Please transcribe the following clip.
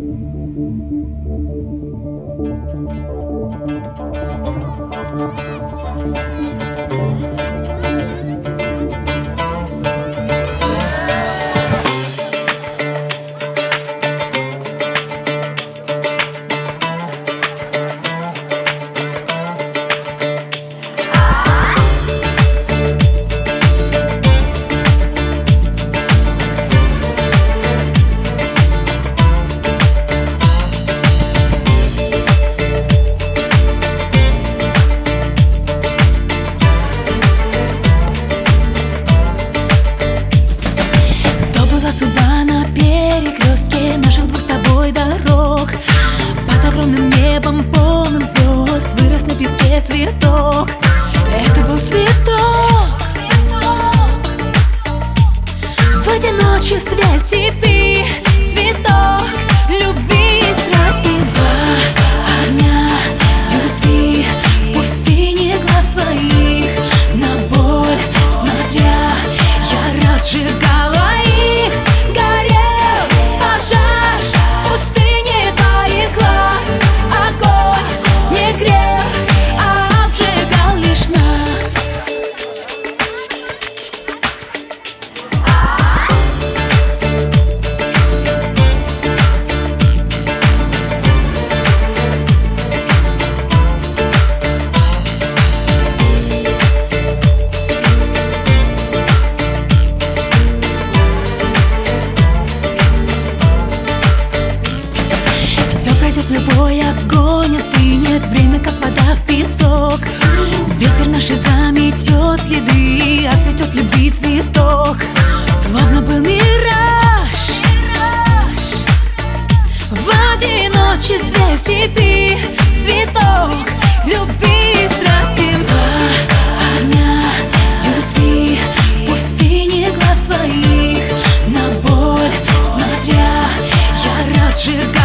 Судьба на перекрестке наших двух с тобой дорог. Под огромным небом, полным звезд, вырос на песке цветок. Это был цветок в одиночестве степи, цветок любви и страсти. Два огня любви в пустыне глаз твоих, на боль смотря я разжигала. Любой огонь остынет, время как вода в песок. Ветер наши заметет следы, отцветет любви цветок. Словно был мираж в одиночестве степи, цветок любви и страсти. Два огня любви в пустыне глаз твоих, на боль смотря я разжигаю.